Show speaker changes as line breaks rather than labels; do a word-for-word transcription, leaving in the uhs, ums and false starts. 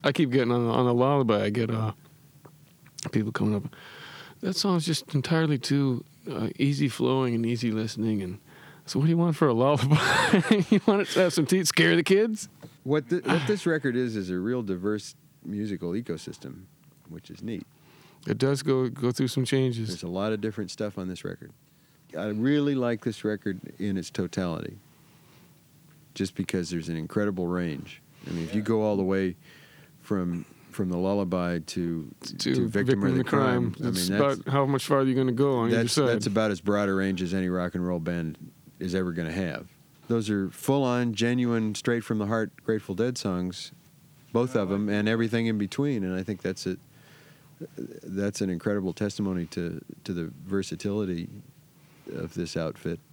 I keep getting on, on a lullaby, I get uh, people coming up, that song's just entirely too uh, easy flowing and easy listening. And so what do you want for a lullaby? You want it to have some teeth, scare the kids?
What, the, what this record is is a real diverse musical ecosystem, which is neat.
It does go go through some changes.
There's a lot of different stuff on this record. I really like this record in its totality, just because there's an incredible range. I mean, if you go all the way from from the lullaby to to,
to
Victim of the Crime, I mean,
that's
that's,
about how much farther you're going to go on either
that's,
side.
that's about as broad a range as any rock and roll band is ever going to have. Those are full-on, genuine, straight-from-the-heart Grateful Dead songs, both of them, and everything in between. And I think that's a that's an incredible testimony to to the versatility of this outfit.